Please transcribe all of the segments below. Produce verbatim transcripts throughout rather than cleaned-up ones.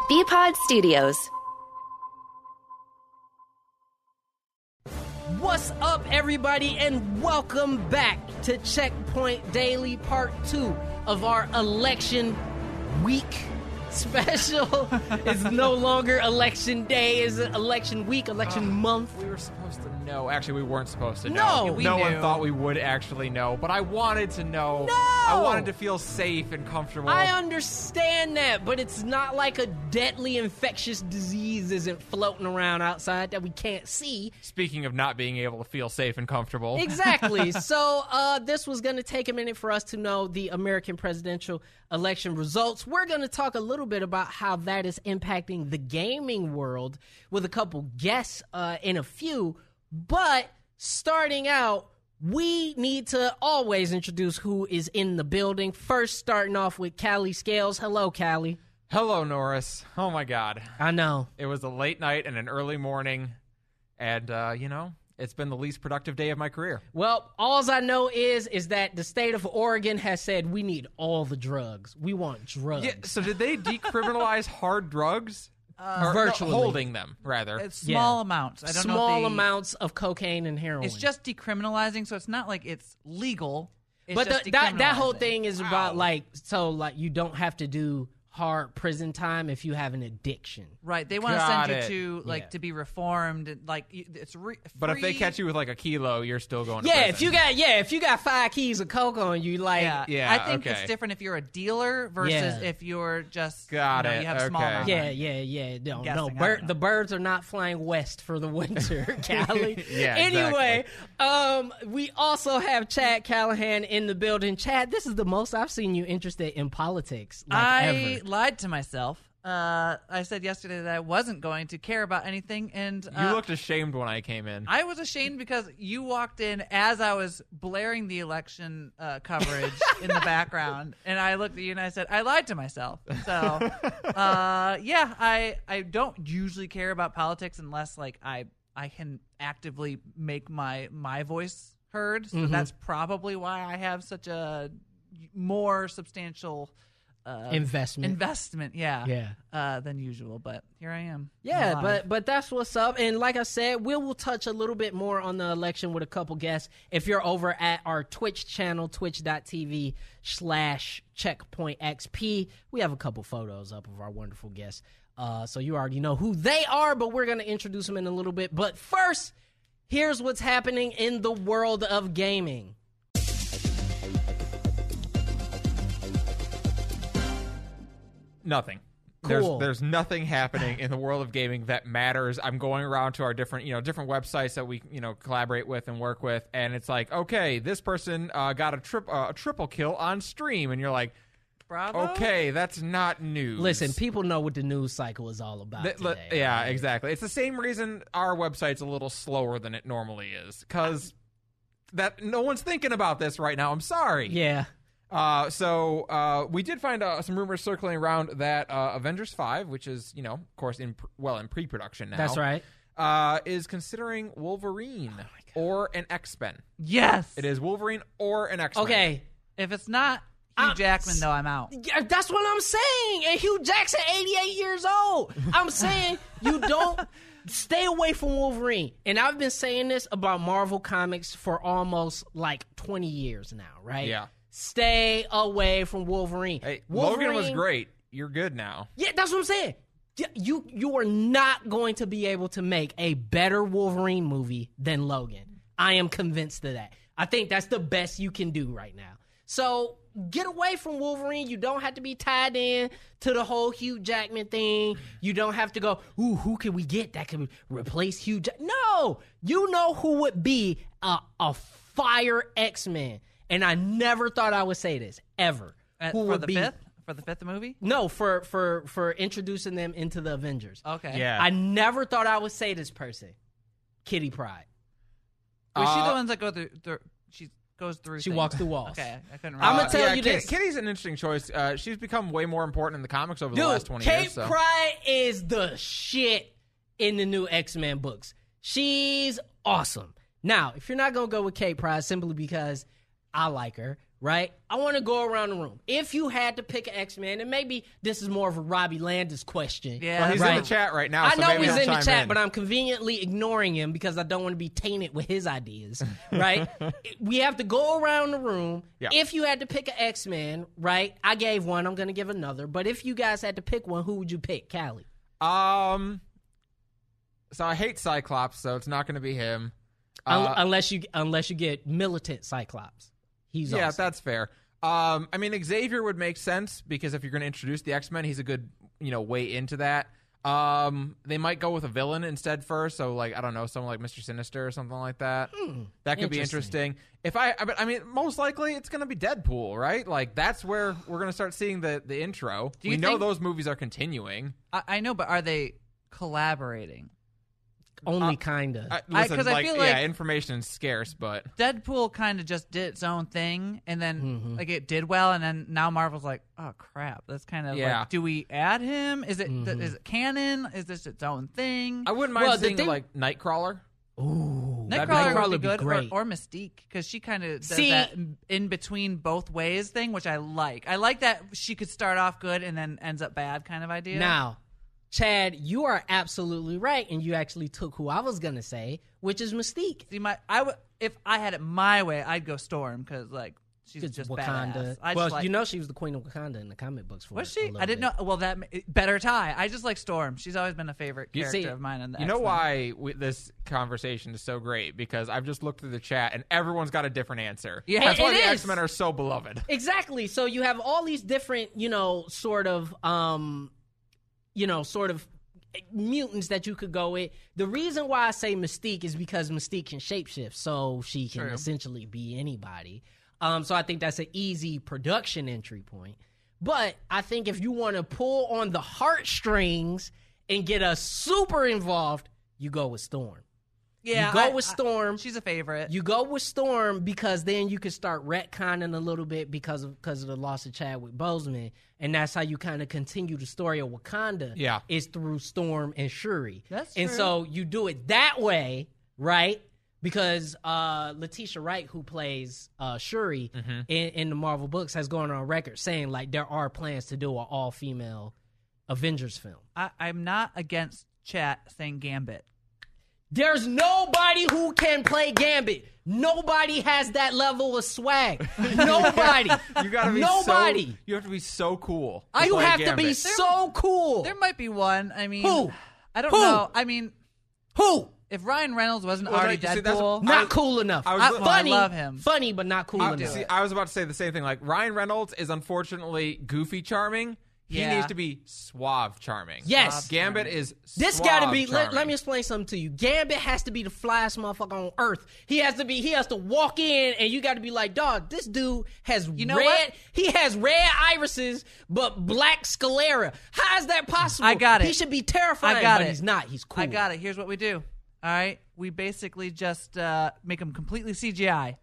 B-Pod Studios. What's up, everybody, and welcome back to Checkpoint Daily, part two of our election week special. It's no longer election day, it's election week, election uh, month. We were supposed to know. Actually, we weren't supposed to No, know. yeah, we no knew. one thought we would actually know, but I wanted to know. No! I wanted to feel safe and comfortable. I understand that, but it's not like a deadly infectious disease isn't floating around outside that we can't see. Speaking of not being able to feel safe and comfortable. Exactly. So uh, this was going to take a minute for us to know the American presidential election results. We're going to talk a little bit about how that is impacting the gaming world with a couple guests uh, in a few. But starting out, we need to always introduce who is in the building. First, starting off with Callie Scales. Hello, Callie. Hello, Norris. Oh, my God. I know. It was a late night and an early morning, and, uh, you know, it's been the least productive day of my career. Well, all I know is is that the state of Oregon has said we need all the drugs. We want drugs. Yeah, so did they decriminalize hard drugs? Uh, or, virtually. No, holding them, rather. It's small Yeah. amounts. I don't Small know if they, amounts of cocaine and heroin. It's just decriminalizing, so it's not like it's legal. It's but just the, that that whole decriminalizing. thing is about Wow. like so like you don't have to do hard prison time if you have an addiction. Right. They want to Got send it. you to like Yeah. to be reformed. and, Like you- it's re- But if they free- catch you with like a kilo, you're still going to Yeah, prison. if you got yeah, if you got five keys of coke on you, like yeah, Yeah, I think okay. it's different if you're a dealer versus Yeah. if you're just Got you know, it, You have small okay. amount. yeah, yeah, yeah. No, no. guessing, I don't Bir- know. the birds are not flying west for the winter, Callie. Yeah, Anyway, um, we also have Chad Callahan in the building. Chad, this is the most I've seen you interested in politics. Like, I ever. lied to myself. Uh, I said yesterday that I wasn't going to care about anything, and You uh, looked ashamed when I came in. I was ashamed because you walked in as I was blaring the election uh, coverage in the background, and I looked at you and I said, I lied to myself. So, uh, yeah, I I don't usually care about politics unless like I I can actively make my my voice heard. So Mhm. that's probably why I have such a more substantial uh, Investment. investment, yeah, Yeah. uh, than usual. But here I am. Yeah, alive. but but that's what's up. And like I said, we will touch a little bit more on the election with a couple guests. If you're over at our Twitch channel, twitch.tv slash checkpoint XP, we have a couple photos up of our wonderful guests. Uh, so you already know who they are, but we're going to introduce them in a little bit. But first, here's what's happening in the world of gaming. Nothing. Cool. There's, there's nothing happening in the world of gaming that matters. I'm going around to our different, you know, different websites that we, you know, collaborate with and work with, and it's like, okay, this person uh, got a trip, uh, a triple kill on stream, and you're like, Bravo. okay, that's not news. Listen, people know what the news cycle is all about Th- li- today. yeah, right? exactly. It's the same reason our website's a little slower than it normally is, because that no one's thinking about this right now. I'm sorry. Yeah. Uh, so uh, we did find uh, some rumors circling around that uh, Avengers five, which is, you know, of course, in pr- well in pre-production now. That's right. Uh, is considering Wolverine Oh or an X-Men. Yes, It is Wolverine or an X-Men. Okay. If it's not Hugh I'm- Jackman, though, I'm out. Yeah, that's what I'm saying. And Hugh Jackson, eighty-eight years old. I'm saying you don't stay away from Wolverine. And I've been saying this about Marvel Comics for almost like twenty years now, right? Yeah. Stay away from Wolverine. Hey, Wolverine, Logan was great. You're good now. Yeah, that's what I'm saying. Yeah, You you are not going to be able to make a better Wolverine movie than Logan. I am convinced of that. I think that's the best you can do right now. So get away from Wolverine. You don't have to be tied in to the whole Hugh Jackman thing. You don't have to go, ooh, who can we get that can replace Hugh Jackman? No, you know who would be a, a fire X-Men. And I never thought I would say this, ever. Uh, who for would the be, fifth, for the fifth movie. No, for, for, for introducing them into the Avengers. Okay. Yeah. I never thought I would say this person. Kitty Pryde. Was she Uh, the ones that go through? through she goes through. She things? walks through walls. Okay, I couldn't. I'm Remember. gonna tell yeah, you Kit- this. Kitty's an interesting choice. Uh, she's become way more important in the comics over Dude, the last twenty Kate years. So. Pryde is the shit in the new X-Men books. She's awesome. Now, if you're not going to go with Kate Pryde simply because I like her, right? I want to go around the room. If you had to pick an X-Men, and maybe this is more of a Robbie Landis question. Yeah, Well, he's right. in the chat right now. I so know maybe he's he'll in the chime chat, in. but I'm conveniently ignoring him because I don't want to be tainted with his ideas, right? We have to go around the room. Yeah. If you had to pick an X-Men, right? I gave one. I'm going to give another. But if you guys had to pick one, who would you pick, Callie? Um, so I hate Cyclops, so it's not going to be him. Un- Uh, unless you unless you get militant Cyclops. He's yeah, awesome. that's fair. Um, I mean, Xavier would make sense because if you're going to introduce the X-Men, he's a good, you know, way into that. Um, they might go with a villain instead first, so like I don't know, someone like Mister Sinister or something like that. Hmm, that could be interesting. interesting. If I, I, but, I mean, most likely it's going to be Deadpool, right? Like that's where we're going to start seeing the the intro. Do you we know think- those movies are continuing. I, I know, but are they collaborating? Only Uh, kinda. I, listen, 'cause I like, feel yeah, like- information is scarce, but Deadpool kind of just did its own thing, and then Mhm. like it did well, and then now Marvel's like, oh crap, that's kind of Yeah. like, do we add him? Is it th- Mhm. is it canon? Is this its own thing? I wouldn't mind Well, the seeing thing- like Nightcrawler. Ooh, that'd be Nightcrawler cool. would be good, great. Or, or Mystique, because she kind of does See- that in between both ways thing, which I like. I like that she could start off good and then ends up bad kind of idea. Now, Chad, you are absolutely right, and you actually took who I was gonna say, which is Mystique. See, my I would if I had it my way, I'd go Storm because like she's It's just Wakanda. badass. I Well, just like, you know she was the queen of Wakanda in the comic books. For was a she? little I didn't bit. know. Well, that better tie. I just like Storm. She's always been a favorite You character see- of mine. In the You know X-Men. why we, this conversation is so great? Because I've just looked through the chat and everyone's got a different answer. Yeah. That's It- why it the is. X-Men are so beloved. Exactly. So you have all these different, you know, sort of, um, you know, sort of mutants that you could go with. The reason why I say Mystique is because Mystique can shapeshift, so she can True. essentially be anybody. Um, so I think that's an easy production entry point. But I think if you want to pull on the heartstrings and get us super involved, you go with Storm. Yeah, you go I- with I- Storm. she's a favorite. You go with Storm because then you can start retconning a little bit because of because of the loss of Chadwick Boseman, and that's how you kind of continue the story of Wakanda. Yeah. is through Storm and Shuri. That's and true. so you do it that way, right? Because uh, Letitia Wright, who plays uh, Shuri Mm-hmm. in, in the Marvel books, has gone on record saying like there are plans to do an all female Avengers film. I, I'm not against chat saying Gambit. There's nobody who can play Gambit. Nobody has that level of swag. Nobody. You gotta be Nobody. So, you have to be so cool. you play have to be Gambit. so cool. There might be one. I mean, Who? I don't Who? know. I mean, Who? if Ryan Reynolds wasn't Well, already you see, that's- Deadpool, Not was- cool enough. I was- Uh, well, I funny, love him. funny, but not cool I, enough. see, I was about to say the same thing. Like Ryan Reynolds is unfortunately goofy charming. He Yeah. needs to be suave charming. Yes. Gambit is This suave got to be. Let, charming. let me explain something to you. Gambit has to be the flyest motherfucker on earth. He has to be. He has to walk in, and you got to be like, dog. This dude has You know red. what? He has red irises, but black sclera. How is that possible? I got it. He should be terrifying, I got but it. he's not. He's cool. I got it. Here's what we do. All right, we basically just uh, make him completely C G I.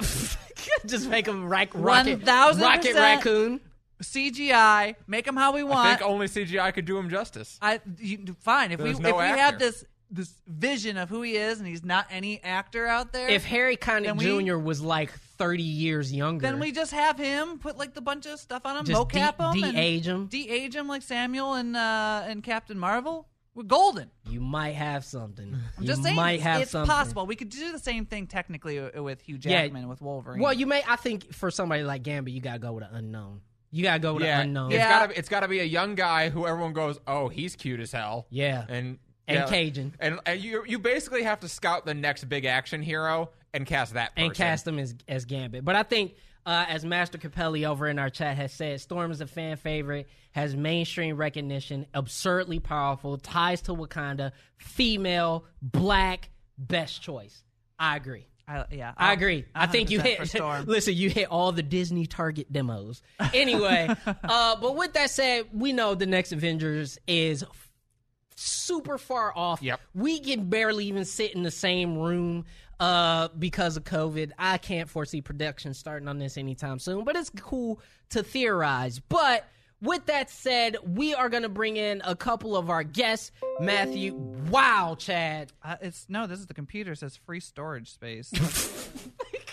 Just make him rock, rocket, one thousand rocket raccoon. C G I, make him how we I want. think only C G I could do him justice. I you, fine if There's we no if we actor. have this this vision of who he is and he's not any actor out there. If Harry Connick Then we- Junior was like thirty years younger, then we just have him put like the bunch of stuff on him, just mocap de- him, and de-age him. de-age him like Samuel and uh, and Captain Marvel. We're golden. You might have something. I'm you just saying, might have it's something. possible. We could do the same thing technically w- with Hugh Yeah. Jackman with Wolverine. Well, you may. I think for somebody like Gambit, you gotta go with an unknown. You gotta go with yeah, an unknown. it's Yeah. gotta be, it's gotta be a young guy who everyone goes, oh, he's cute as hell. Yeah. and And yeah, Cajun. and, and you you basically have to scout the next big action hero and cast that person. and cast him as as Gambit. But I think, uh, as Master Capelli over in our chat has said, Storm is a fan favorite, has mainstream recognition, absurdly powerful, ties to Wakanda, female, black, best choice. I agree. I, yeah, I I'll- agree. I think you one hundred hit. percent for Storm. Listen, you hit all the Disney Target demos. Anyway, uh, but with that said, we know the next Avengers is f- super far off. Yep. We can barely even sit in the same room uh, because of COVID. I can't foresee production starting on this anytime soon, but it's cool to theorize. But with that said, we are going to bring in a couple of our guests. Matthew, wow, Chad. Uh, it's no. This is the computer. It says free storage space.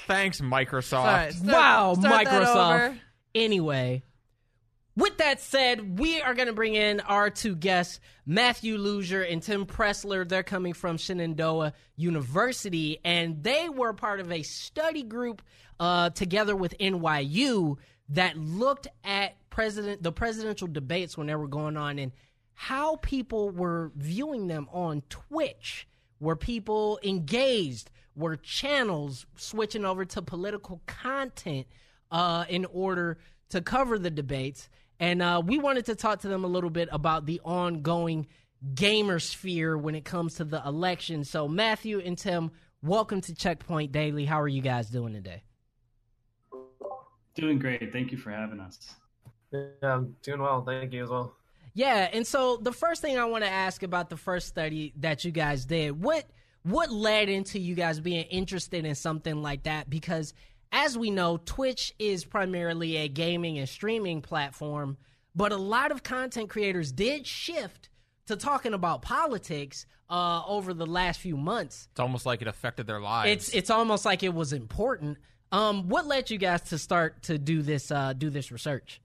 Thanks, Microsoft. Sorry, start- Wow, start that Microsoft. over. Anyway, with that said, we are going to bring in our two guests, Matthew Luzier and Tim Pressler. They're coming from Shenandoah University, and they were part of a study group uh, together with N Y U that looked at president the presidential debates when they were going on and how people were viewing them on Twitch. Were people engaged? Were channels switching over to political content uh, in order to cover the debates? And uh, we wanted to talk to them a little bit about the ongoing gamer sphere when it comes to the election. So Matthew and Tim, welcome to Checkpoint Daily. How are you guys doing today? Doing great. Thank you for having us. Yeah, I'm doing well. Thank you as well. Yeah, and so the first thing I want to ask about the first study that you guys did, what what led into you guys being interested in something like that? Because as we know, Twitch is primarily a gaming and streaming platform, but a lot of content creators did shift to talking about politics uh, over the last few months. It's almost like it affected their lives. It's it's almost like it was important. Um, what led you guys to start to do this uh, do this research?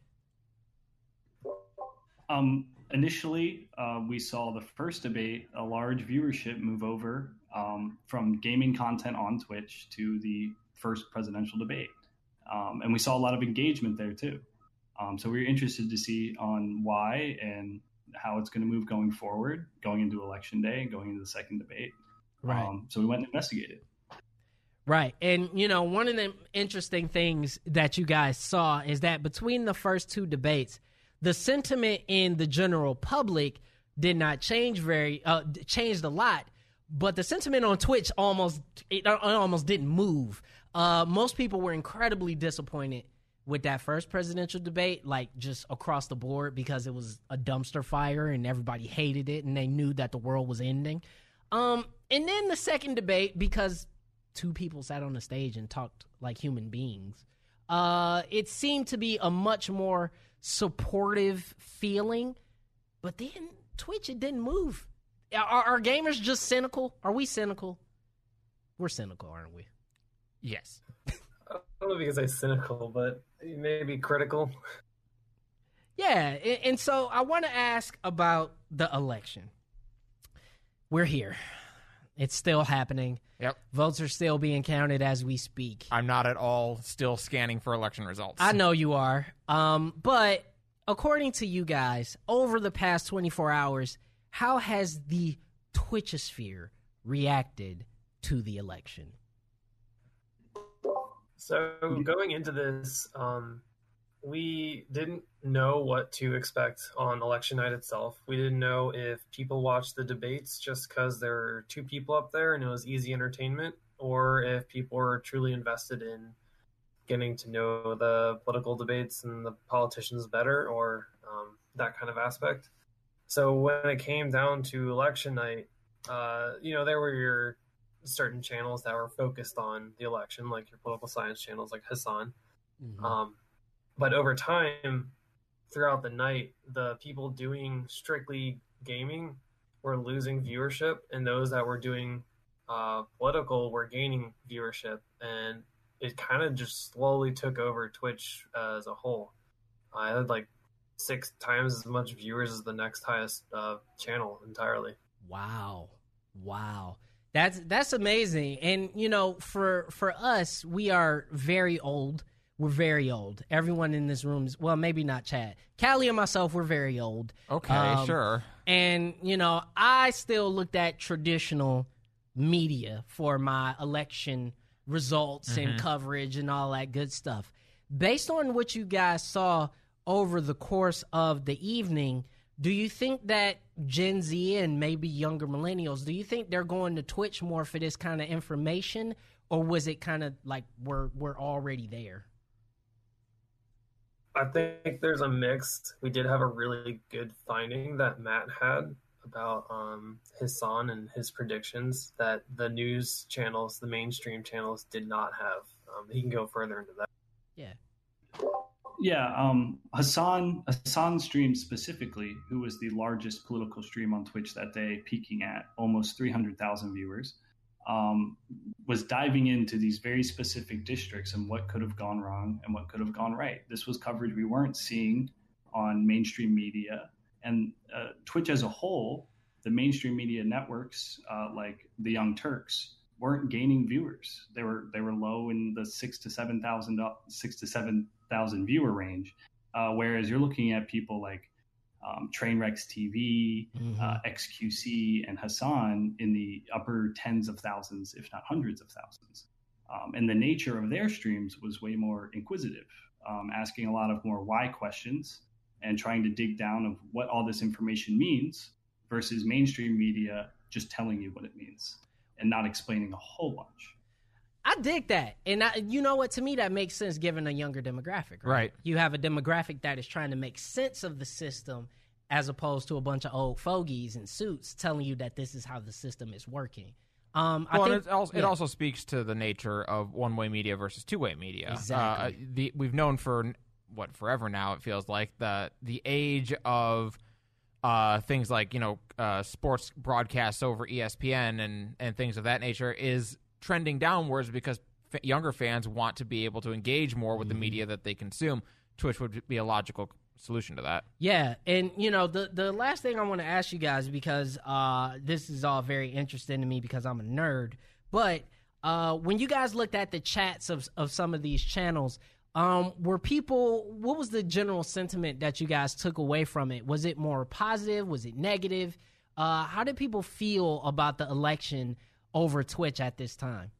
Um, initially, uh, we saw the first debate, a large viewership move over um, from gaming content on Twitch to the first presidential debate. Um, and we saw a lot of engagement there too. Um, so we were interested to see on why and how it's going to move going forward, going into election day and going into the second debate. Right. Um, so we went and investigated. Right. And, you know, one of the interesting things that you guys saw is that between the first two debates, the sentiment in the general public did not change very, uh, changed a lot, but the sentiment on Twitch almost, it almost didn't move. Uh, most people were incredibly disappointed with that first presidential debate, like just across the board, because it was a dumpster fire and everybody hated it and they knew that the world was ending. Um, and then the second debate, because two people sat on the stage and talked like human beings, uh, it seemed to be a much more supportive feeling. But then Twitch, it didn't move. Are, are gamers just cynical? Are we cynical? We're cynical, aren't we? Yes. I don't know if you can say cynical, but maybe critical. Yeah, and, and so I want to ask about the election. We're here. It's still happening. Yep. Votes are still being counted as we speak. I'm not at all still scanning for election results. I know you are. Um, but according to you guys, over the past twenty-four hours, how has the Twitchosphere reacted to the election? So going into this, um, we didn't know what to expect on election night itself. We didn't know if people watched the debates just because there were two people up there and it was easy entertainment, or if people were truly invested in getting to know the political debates and the politicians better, or um, that kind of aspect. So when it came down to election night, uh, you know, there were your certain channels that were focused on the election, like your political science channels like Hasan. Mm-hmm. Um, but over time, throughout the night, the people doing strictly gaming were losing viewership, and those that were doing uh, political were gaining viewership. And it kind of just slowly took over Twitch uh, as a whole. I had like six times as much viewers as the next highest uh, channel entirely. Wow. Wow. That's that's amazing. And, you know, for for us, we are very old. We're very old. Everyone in this room is, well, maybe not Chad. Callie and myself, we're very old. Okay, um, sure. And, you know, I still looked at traditional media for my election results mm-hmm. and coverage and all that good stuff. Based on what you guys saw over the course of the evening, do you think that Gen Z and maybe younger millennials, do you think they're going to Twitch more for this kind of information, or was it kind of like we're we're already there? I think there's a mix. We did have a really good finding that Matt had about um, Hasan and his predictions that the news channels, the mainstream channels, did not have. Um, he can go further into that. Yeah. Yeah, um, Hasan Hasan stream specifically, who was the largest political stream on Twitch that day, peaking at almost three hundred thousand viewers. um, was diving into these very specific districts and what could have gone wrong and what could have gone right. This was coverage we weren't seeing on mainstream media. And uh, Twitch as a whole, the mainstream media networks uh, like the Young Turks weren't gaining viewers. They were they were low in the six to seven thousand six to seven thousand viewer range. Uh, whereas you're looking at people like um, Trainwrecks T V, mm-hmm. uh, X Q C, and Hassan in the upper tens of thousands, if not hundreds of thousands. Um, and the nature of their streams was way more inquisitive, um, asking a lot of more why questions and trying to dig down of what all this information means versus mainstream media just telling you what it means and not explaining a whole bunch. I dig that. And I, you know what? To me, that makes sense given a younger demographic, right? right? You have a demographic that is trying to make sense of the system as opposed to a bunch of old fogies in suits telling you that this is how the system is working. Um, well, I think, it, also, yeah. it also speaks to the nature of one-way media versus two-way media. Exactly. Uh, the, we've known for, what, forever now, it feels like, the the age of uh, things like, you know, uh, sports broadcasts over E S P N and, and things of that nature is trending downwards because f- younger fans want to be able to engage more with mm-hmm. the media that they consume. Twitch would be a logical solution to that. Yeah, and you know the the last thing I want to ask you guys, because uh, this is all very interesting to me because I'm a nerd, but uh, when you guys looked at the chats of of some of these channels, um, were people? What was the general sentiment that you guys took away from it? Was it more positive? Was it negative? Uh, how did people feel about the election over Twitch at this time?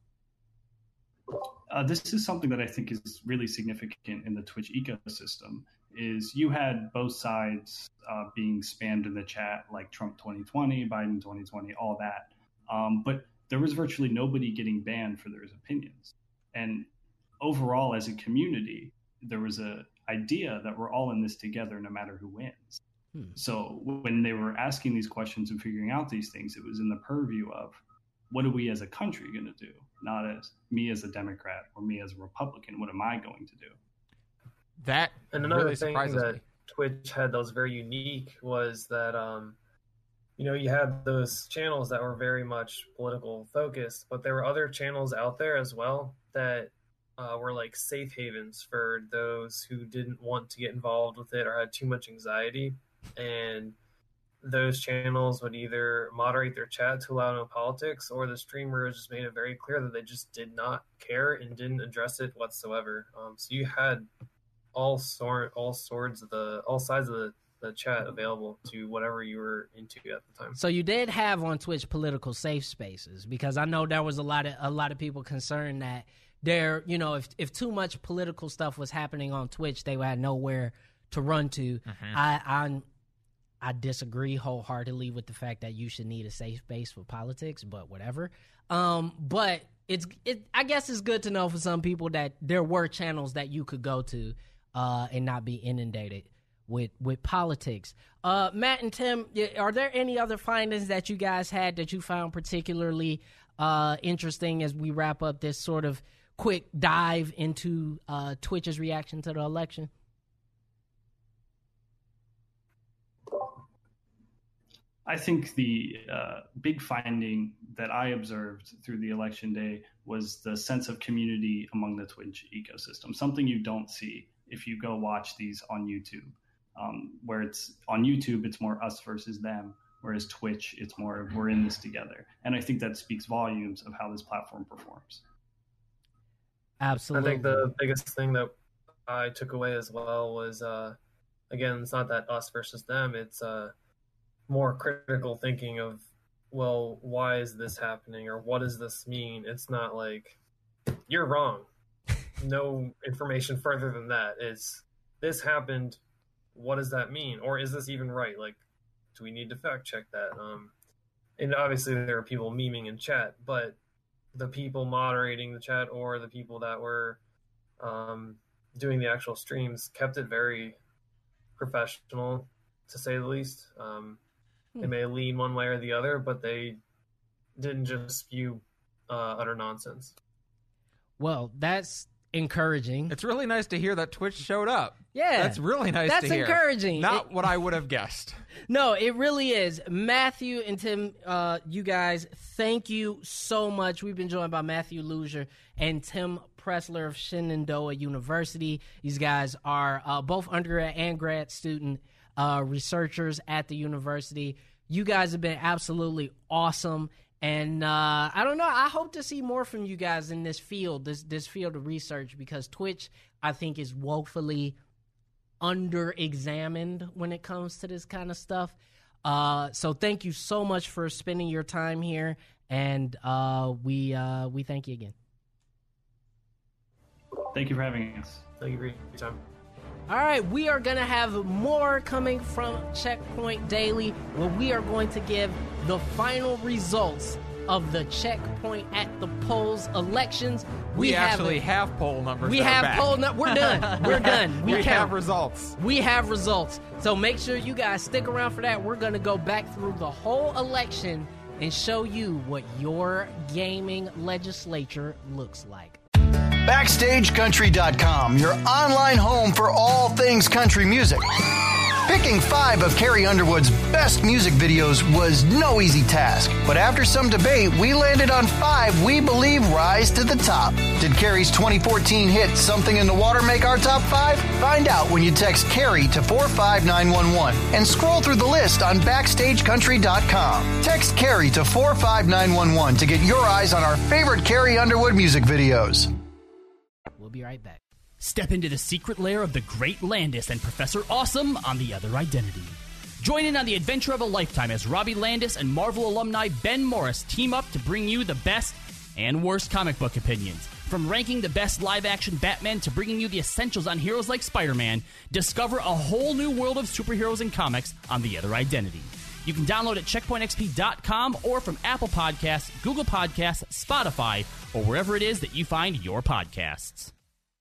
Uh, this is something that I think is really significant in the Twitch ecosystem. Is you had both sides uh, being spammed in the chat, like Trump twenty twenty, Biden twenty twenty, all that. Um, but there was virtually nobody getting banned for their opinions. And overall, as a community, there was a idea that we're all in this together, no matter who wins. Hmm. So when they were asking these questions and figuring out these things, it was in the purview of, what are we as a country going to do? Not as me as a Democrat or me as a Republican. What am I going to do? That and another really thing surprises that me. Twitch had that was very unique was that, um, you know, you had those channels that were very much political focused, but there were other channels out there as well that uh, were like safe havens for those who didn't want to get involved with it or had too much anxiety. And those channels would either moderate their chat to allow no politics, or the streamers just made it very clear that they just did not care and didn't address it whatsoever. Um, so you had all sort, all sorts of the, all sides of the, the chat available to whatever you were into at the time. So you did have on Twitch political safe spaces, because I know there was a lot of a lot of people concerned that there, you know, if if too much political stuff was happening on Twitch, they had nowhere to run to. Mm-hmm. I I I disagree wholeheartedly with the fact that you should need a safe space for politics, but whatever. Um, but it's it. I guess it's good to know for some people that there were channels that you could go to uh, and not be inundated with with politics. Uh, Matt and Tim, are there any other findings that you guys had that you found particularly uh, interesting as we wrap up this sort of quick dive into uh, Twitch's reaction to the election? I think the uh, big finding that I observed through the election day was the sense of community among the Twitch ecosystem, something you don't see if you go watch these on YouTube, um, where it's on YouTube, it's more us versus them, whereas Twitch, it's more we're in this together. And I think that speaks volumes of how this platform performs. Absolutely. I think the biggest thing that I took away as well was, uh, again, it's not that us versus them, it's uh, more critical thinking of, well, why is this happening, or what does this mean? It's not like, you're wrong. No information further than that. It's, this happened, what does that mean? Or is this even right? Like, do we need to fact check that? Um, and obviously there are people memeing in chat, but the people moderating the chat or the people that were um, doing the actual streams kept it very professional, to say the least. Um, They may lean one way or the other, but they didn't just spew uh, utter nonsense. Well, that's encouraging. It's really nice to hear that Twitch showed up. Yeah. That's really nice That's to hear. encouraging. Not It- what I would have guessed. No, it really is. Matthew and Tim, uh, you guys, thank you so much. We've been joined by Matthew Luzier and Tim Pressler of Shenandoah University. These guys are uh, both undergrad and grad student uh, researchers at the university. You guys have been absolutely awesome. And uh, I don't know, I hope to see more from you guys in this field, this this field of research, because Twitch, I think, is woefully under-examined when it comes to this kind of stuff. Uh, so thank you so much for spending your time here, and uh, we uh, we thank you again. Thank you for having us. Thank you for your time. All right, we are going to have more coming from Checkpoint Daily, where we are going to give the final results of the Checkpoint at the Polls elections. We, We have actually it. have poll numbers. We that are have back. poll. No, we're done. We're done. We, We count. have results. We have results. So make sure you guys stick around for that. We're going to go back through the whole election and show you what your gaming legislature looks like. Backstage Country dot com, your online home for all things country music. Picking five of Carrie Underwood's best music videos was no easy task, but after some debate, we landed on five we believe rise to the top. Did Carrie's twenty fourteen hit Something in the Water make our top five? Find out when you text Carrie to four five nine one one and scroll through the list on Backstage Country dot com. Text Carrie to four five nine one one to get your eyes on our favorite Carrie Underwood music videos. We'll be right back. Step into the secret lair of the Great Landis and Professor Awesome on The Other Identity. Join in on the adventure of a lifetime as Robbie Landis and Marvel alumni Ben Morris team up to bring you the best and worst comic book opinions. From ranking the best live-action Batman to bringing you the essentials on heroes like Spider-Man, discover a whole new world of superheroes and comics on The Other Identity. You can download at checkpoint x p dot com or from Apple Podcasts, Google Podcasts, Spotify, or wherever it is that you find your podcasts.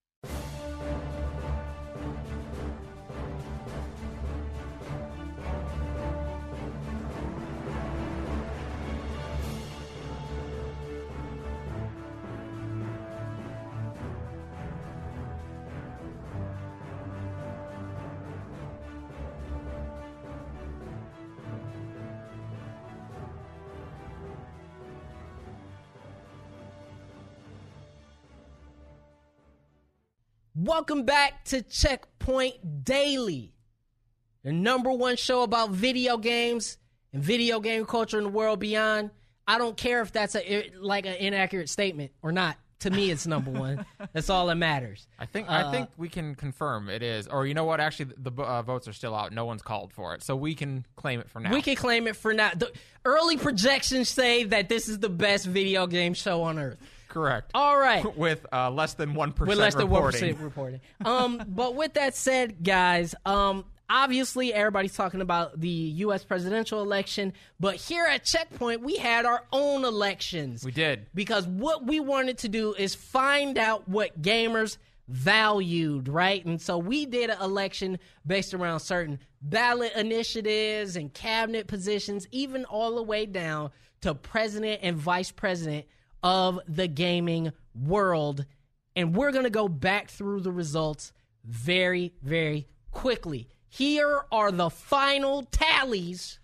Welcome back to Checkpoint Daily, the number one show about video games and video game culture in the world beyond. I don't care if that's a like an inaccurate statement or not. To me, it's number one. That's all that matters. I think Uh, I think we can confirm it is. Or you know what? Actually, the uh, votes are still out. No one's called for it, so we can claim it for now. We can claim it for now. The early projections say that this is the best video game show on earth. Correct. All right. With uh, less than one percent With less than one reporting. percent reporting. Um, but with that said, guys, um, obviously everybody's talking about the U S presidential election, but here at Checkpoint, we had our own elections. We did. Because what we wanted to do is find out what gamers valued, right? And so we did an election based around certain ballot initiatives and cabinet positions, even all the way down to president and vice president of the gaming world. And we're going to go back through the results very, very quickly. Here are the final tallies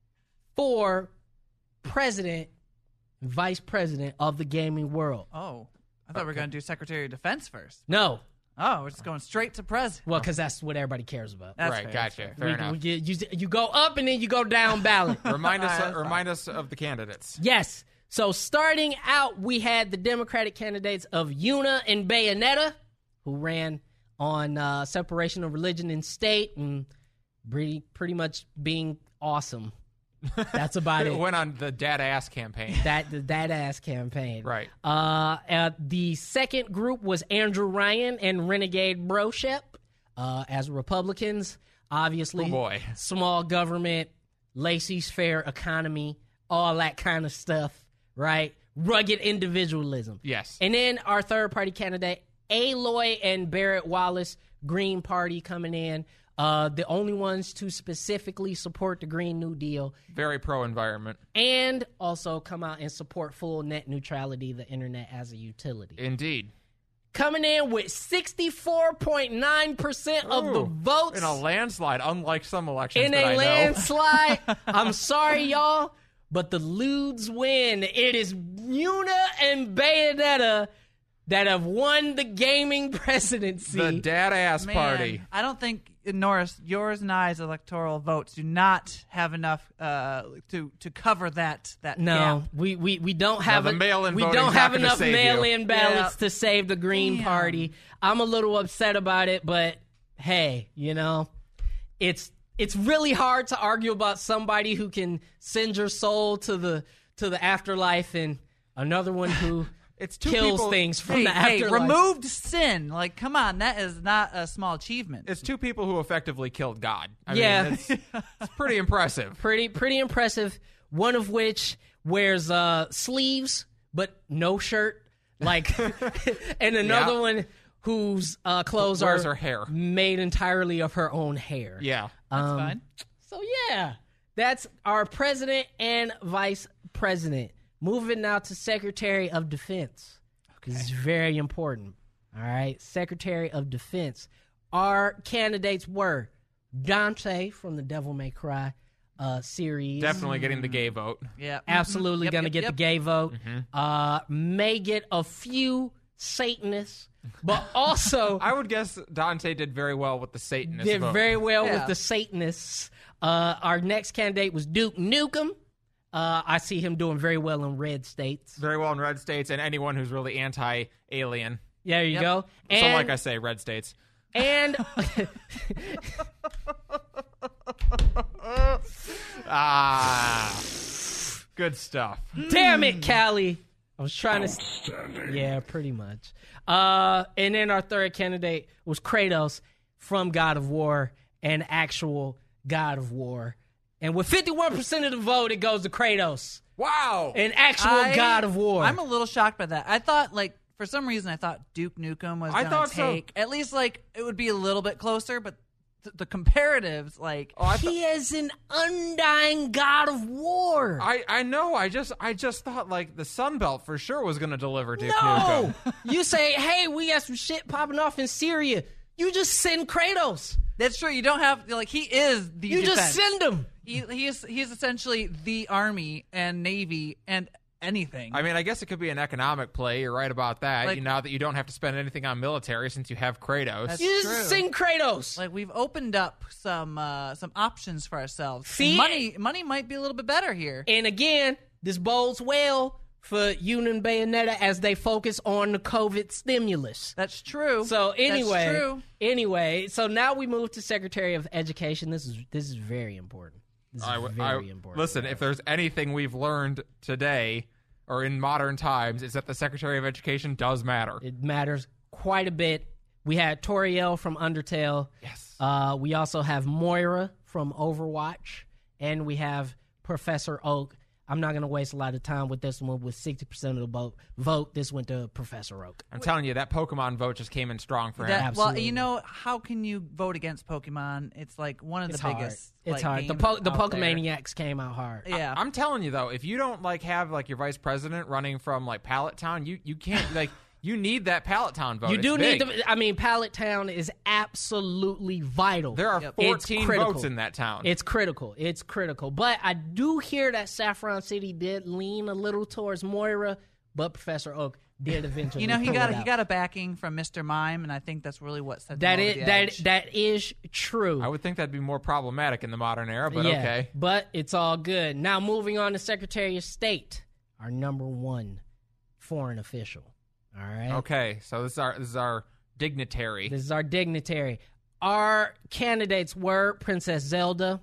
for president and vice president of the gaming world. Oh, I thought we were going to do Secretary of Defense first. No. Oh, we're just going straight to president. Well, because that's what everybody cares about. That's right, fair, gotcha. that's fair. Fair We- enough. we get- you, you go up and then you go down ballot. Remind us. That's remind us of the candidates. Yes. So starting out, we had the Democratic candidates of Una and Bayonetta, who ran on uh, separation of religion and state and pretty, pretty much being awesome. That's about It it. went on the dad ass campaign. That that ass campaign. Right. Uh, uh, the second group was Andrew Ryan and Renegade Broshep uh, as Republicans. Obviously, Oh, boy. small government, laissez-faire economy, all that kind of stuff, right? Rugged individualism. Yes. And then our third party candidate, Aloy and Barrett Wallace, Green Party coming in. Uh, the only ones to specifically support the Green New Deal Very pro environment. and also come out and support full net neutrality, the internet as a utility. Indeed. coming in with sixty-four point nine percent of the Ooh, votes. in a landslide, unlike some elections In that I a know. landslide. I'm sorry, y'all, but the Ludes win. It is Yuna and Bayonetta that have won the gaming presidency. The dad ass Man, party. I don't think Norris, yours and I's electoral votes do not have enough uh, to to cover that that No, gap. we, we, we don't have the a- mail-in we voting's don't not have gonna enough save you. mail-in ballots Yeah. to save the Green Damn. Party. I'm a little upset about it, but hey, you know, it's it's really hard to argue about somebody who can send your soul to the to the afterlife and another one who It's two kills people, things from Hey, the hey, afterlife. removed sin. Like, come on, that is not a small achievement. It's two people who effectively killed God. I Yeah. mean, it's, it's pretty impressive. pretty pretty impressive. One of which wears uh, sleeves but no shirt, like, and another Yeah. one whose uh, clothes Wears are her hair. made entirely of her own hair. Yeah. That's Um, fine. So yeah, that's our president and vice president. Moving now to Secretary of Defense. Okay. This is very important. All right, Secretary of Defense. Our candidates were Dante from the Devil May Cry uh, series. Definitely getting the gay vote. Yeah, Absolutely Yep, going to yep, get yep. the gay vote. Uh, may get a few Satanists, but also I would guess Dante did very well with the Satanist did vote. very well Yeah. with the Satanists. Uh, our next candidate was Duke Nukem. Uh, I see him doing very well in red states. very well in red states, and anyone who's really anti-alien. There you Yep. go. So, And, like I say, red states. and Ah, good stuff. damn it, Callie. I was trying to. Yeah, pretty much. Uh, and then our third candidate was Kratos from God of War, an actual God of War. And with fifty-one percent of the vote, it goes to Kratos, Wow. an actual I- God of War. I'm a little shocked by that. I thought, like, for some reason, I thought Duke Nukem was I going thought to so. take at least like it would be a little bit closer, but th- the comparatives, like, Oh, I, th- he is an undying God of War. I I know. I just I just thought like the Sun Belt for sure was going to deliver Duke No! Nukem. You say, hey, we got some shit popping off in Syria. You just send Kratos. that's true. You don't have like he is the You defense. just send him. He he is he is essentially the army and navy and anything. I mean, I guess it could be an economic play. You're right about that. Like- you know that you don't have to spend anything on military since you have Kratos. That's- You true. just send Kratos. like we've opened up some uh, some options for ourselves. See? money money might be a little bit better here. And again, this bodes well for Yuna and Bayonetta as they focus on the COVID stimulus. That's true. So anyway, That's true. anyway, so now we move to Secretary of Education. This is this is very important. This is I w- very I- important. Listen, if there's anything we've learned today or in modern times, is that the Secretary of Education does matter. It matters quite a bit. We had Toriel from Undertale. Yes. Uh, we also have Moira from Overwatch, and we have Professor Oak. I'm not going to waste a lot of time with this one. With sixty percent of the vote, vote this went to Professor Oak. I'm telling you, that Pokemon vote just came in strong for him. That, well, Absolutely. you know, how can you vote against Pokemon? It's like one of It's the hard. biggest. It's like, hard. The games po- the out there. Pokemaniacs came out hard. Yeah, I'm telling you though, if you don't like have like your vice president running from like Pallet Town, you you can't like you need that Pallet Town vote. You It's do big. need the. I mean, Pallet Town is absolutely vital. There are Yep. It's fourteen critical. votes in that town. It's critical. It's critical. But I do hear that Saffron City did lean a little towards Moira, but Professor Oak did eventually. you know, he pull got it he out. got a backing from Mister Mime, and I think that's really what set that him over is the that edge. that is true. I would think that'd be more problematic in the modern era, but yeah, okay. but it's all good. Now moving on to Secretary of State, our number one foreign official. All right. Okay, so this is our this is our dignitary. This is our dignitary. Our candidates were Princess Zelda,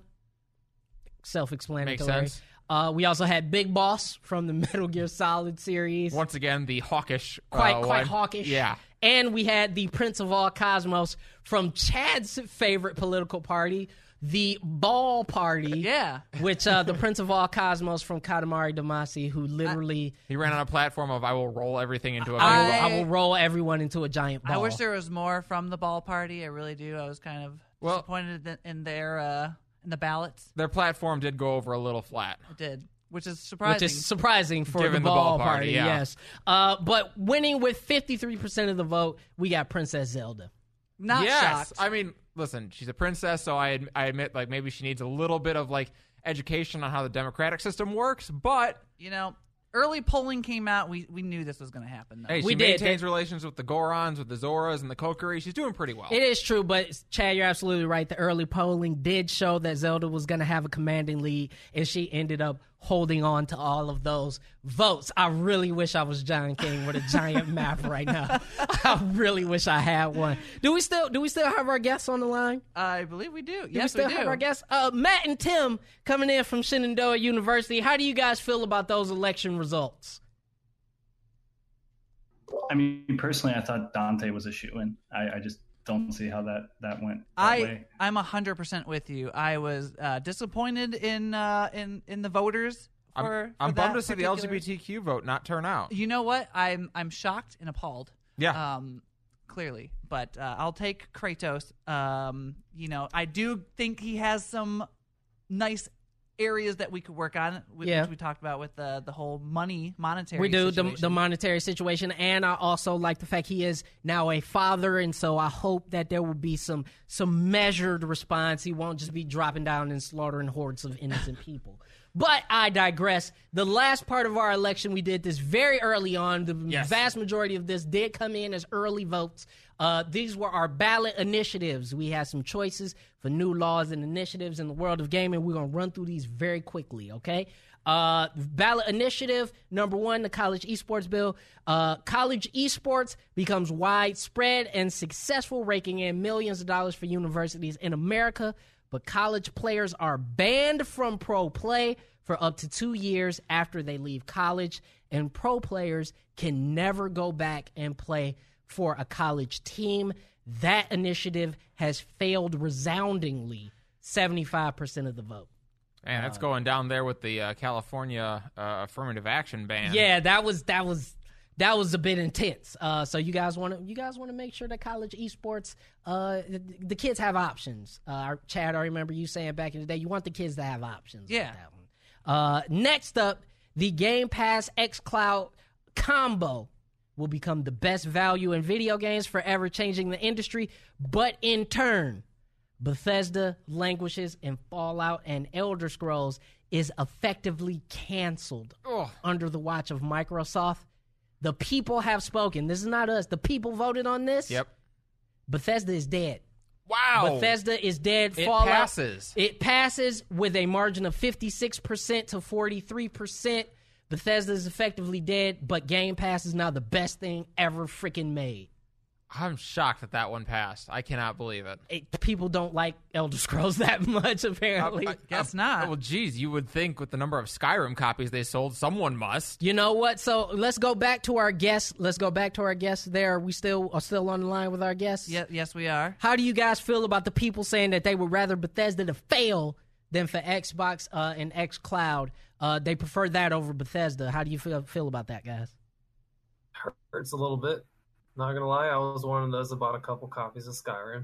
self-explanatory. Makes sense. Uh, we also had Big Boss from the Metal Gear Solid series. Once again, the hawkish, quite uh, quite one. hawkish. Yeah, And we had the Prince of all Cosmos from Chad's favorite political party, the Ball Party. Yeah. Which uh, the Prince of all Cosmos from Katamari Damacy, who literally he ran on a platform of "I will roll everything into a I, big will, ball." I will roll everyone into a giant ball. I wish there was more from the Ball Party. I really do. I was kind of Well- disappointed in- in their uh, in the ballots. Their platform did go over a little flat. It did. which is surprising. Which is surprising for Given the the ball, ball party, party, yeah. yes. Uh, but winning with fifty-three percent of the vote, we got Princess Zelda. Not yes. shocked. I mean, listen, she's a princess, so I ad- I admit like maybe she needs a little bit of like education on how the democratic system works, but You know, early polling came out. We we knew this was going to happen. Though. hey, We she did. maintains They- relations with the Gorons, with the Zoras, and the Kokiri. She's doing pretty well. It is true, but Chad, you're absolutely right. The early polling did show that Zelda was going to have a commanding lead, and she ended up holding on to all of those votes. I really wish I was John King with a giant map right now. I really wish I had one. Do we still do we still have our guests on the line? I believe we do. Do yes, we still we do. have our guests? Uh, Matt and Tim coming in from Shenandoah University. How do you guys feel about those election results? I mean, personally, I thought Dante was a shoo-in. I, I just don't see how that, that went that I way. I'm a hundred percent with you. I was uh, disappointed in uh, in in the voters. For, I'm, for I'm that bummed to see the particular- L G B T Q vote not turn out. You know what? I'm I'm shocked and appalled. Yeah. Um, clearly, but uh, I'll take Kratos. Um, you know, I do think he has some nice areas that we could work on, which Yeah. we talked about with the the whole money, monetary. We do the, situation. the monetary situation, and I also like the fact he is now a father, and so I hope that there will be some some measured response. He won't just be dropping down and slaughtering hordes of innocent people. But I digress. The last part of our election, we did this very early on. The Yes. vast majority of this did come in as early votes. Uh, these were our ballot initiatives. We had some choices for new laws and initiatives in the world of gaming. We're going to run through these very quickly, okay? Uh, ballot initiative, number one, the college esports bill. Uh, college esports becomes widespread and successful, raking in millions of dollars for universities in America. But college players are banned from pro play for up to two years after they leave college, and pro players can never go back and play for a college team. That initiative has failed resoundingly, seventy-five percent of the vote. Man, that's going down there with the uh, California uh, affirmative action ban. Yeah, that was that was that was a bit intense. Uh, so you guys want to you guys want to make sure that college esports, uh, the, the kids have options. Uh, Chad, I remember you saying back in the day, you want the kids to have options. Yeah. With that one. Uh, next up, the Game Pass xCloud combo will become the best value in video games, forever changing the industry. But in turn, Bethesda languishes, and Fallout and Elder Scrolls is effectively canceled Ugh. under the watch of Microsoft. The people have spoken. This is not us. The people voted on this. Yep. Bethesda is dead. Wow. Bethesda is dead. It Fallout passes. It passes with a margin of fifty-six percent to forty-three percent. Bethesda is effectively dead, but Game Pass is now the best thing ever freaking made. I'm shocked that that one passed. I cannot believe it. It, people don't like Elder Scrolls that much, apparently. I- I- Guess I- not. Well, geez, you would think with the number of Skyrim copies they sold, someone must. You know what? So let's go back to our guests. Let's go back to our guests there. Are we still are still on the line with our guests? Yeah, yes, we are. How do you guys feel about the people saying that they would rather Bethesda to fail than for Xbox uh, and xCloud? Uh, they prefer that over Bethesda. How do you feel feel about that, guys? Hurts a little bit. Not gonna lie, I was one of those that bought a couple copies of Skyrim.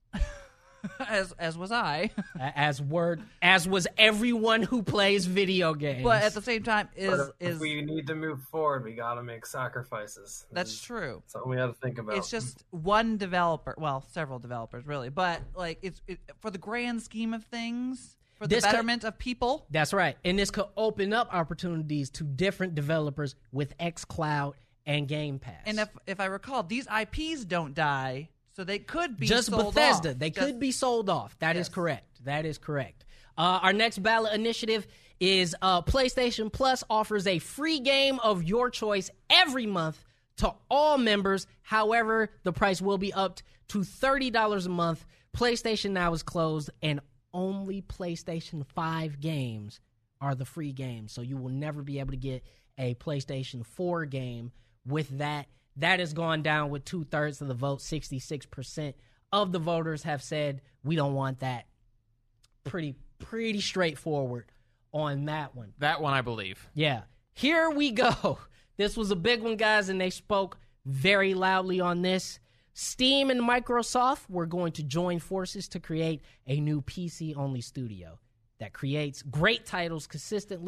as as was I. As word, as was everyone who plays video games. But at the same time, is But if is we need to move forward, we gotta make sacrifices. that's This is true. Something we have to think about. It's just one developer, well, several developers really, but like it's it, for the grand scheme of things, for the This could- betterment of people. That's right. And this could open up opportunities to different developers with xCloud and Game Pass. And if if I recall, these I Ps don't die, so they could be just sold Bethesda, off. they Just- could be sold off. That is Yes. correct. That is correct. Uh, our next ballot initiative is uh, PlayStation Plus offers a free game of your choice every month to all members. However, the price will be upped to thirty dollars a month. PlayStation Now is closed, and only PlayStation five games are the free games. So you will never be able to get a PlayStation four game with that. That has gone down with two-thirds of the vote. sixty-six percent of the voters have said we don't want that. Pretty, pretty straightforward on that one. That one, I believe. Yeah. Here we go. This was a big one, guys, and they spoke very loudly on this. Steam and Microsoft were going to join forces to create a new P C-only studio that creates great titles consistently.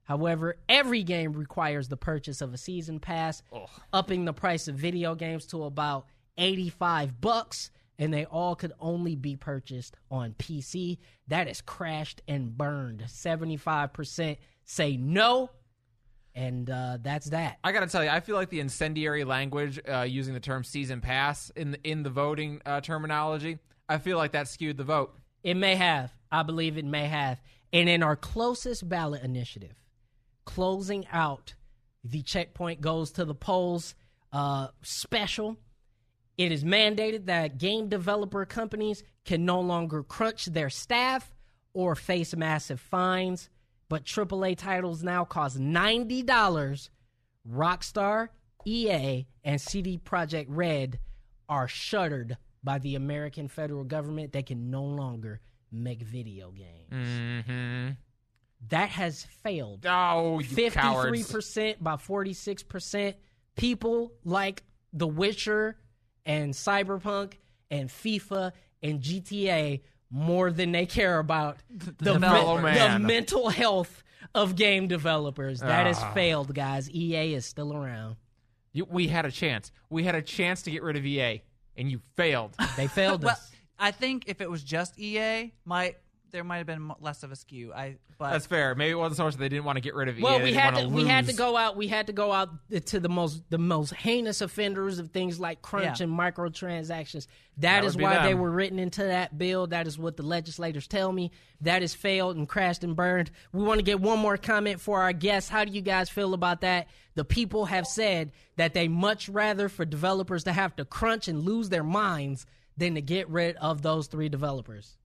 However, every game requires the purchase of a season pass, Ugh. upping the price of video games to about eighty-five bucks, and they all could only be purchased on P C. That is crashed and burned. seventy-five percent say no, and uh, that's that. I gotta tell you, I feel like the incendiary language uh, using the term season pass in the, in the voting uh, terminology, I feel like that skewed the vote. It may have. I believe it may have. And in our closest ballot initiative, closing out the Checkpoint Goes to the Polls uh, special, it is mandated that game developer companies can no longer crunch their staff or face massive fines, but triple A titles now cost ninety dollars. Rockstar, E A, and C D Projekt Red are shuttered by the American federal government. They can no longer make video games. Mm-hmm. That has failed. Oh, you fifty-three cowards. percent by forty-six percent. People like The Witcher and Cyberpunk and FIFA and G T A more than they care about the, the, me- man. the mental health of game developers. That has Ah. failed, guys. E A is still around. You, we had a chance. We had a chance to get rid of E A, and you failed. They failed Well, us. I think if it was just E A, might there might have been mo- less of a skew. I but That's fair. Maybe it wasn't so much that they didn't want to get rid of E A. Well, they we didn't had want to to we had to lose. go out. We had to go out to the most the most heinous offenders of things like crunch Yeah. and microtransactions. That that is would be why they them. were written into that bill. That is what the legislators tell me. That has failed and crashed and burned. We want to get one more comment for our guests. How do you guys feel about that? The people have said that they much rather for developers to have to crunch and lose their minds than to get rid of those three developers.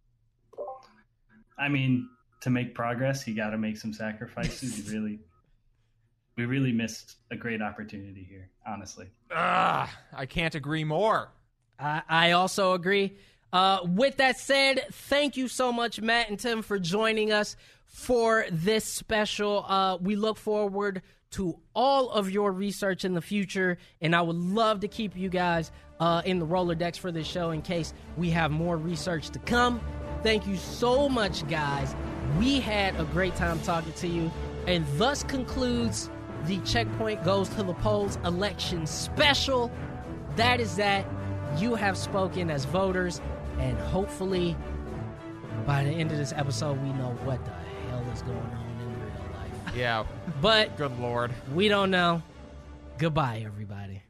I mean, to make progress, you got to make some sacrifices. You really, we really missed a great opportunity here, honestly. Ugh, I can't agree more. I, I also agree. Uh, with that said, thank you so much, Matt and Tim, for joining us for this special. Uh, we look forward to all of your research in the future, and I would love to keep you guys uh, in the Rolodex for this show in case we have more research to come. Thank you so much, guys. We had a great time talking to you, and thus concludes the Checkpoint Goes to the Polls election special. That is that. You have spoken as voters, and hopefully by the end of this episode, we know what the hell is going on in real life. Yeah. But Good Lord. we don't know. Goodbye, everybody.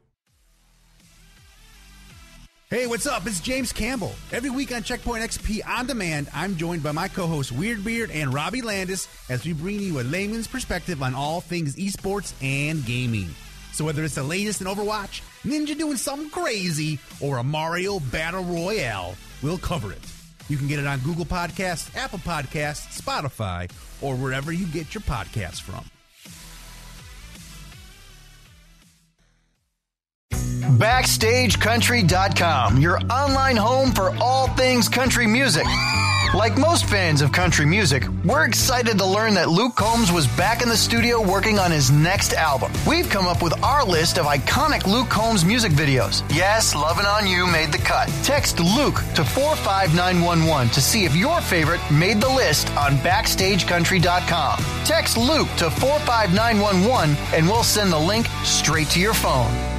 Hey, what's up? It's James Campbell. Every week on Checkpoint X P On Demand, I'm joined by my co-hosts Weirdbeard and Robbie Landis as we bring you a layman's perspective on all things esports and gaming. So whether it's the latest in Overwatch, Ninja doing something crazy, or a Mario Battle Royale, we'll cover it. You can get it on Google Podcasts, Apple Podcasts, Spotify, or wherever you get your podcasts from. Backstage Country dot com, your online home for all things country music. Like most fans of country music, we're excited to learn that Luke Combs was back in the studio working on his next album. We've come up with our list of iconic Luke Combs music videos. Yes, Lovin' On You made the cut. Text Luke to four five nine one one to see if your favorite made the list on Backstage Country dot com. Text Luke to four five nine one one and we'll send the link straight to your phone.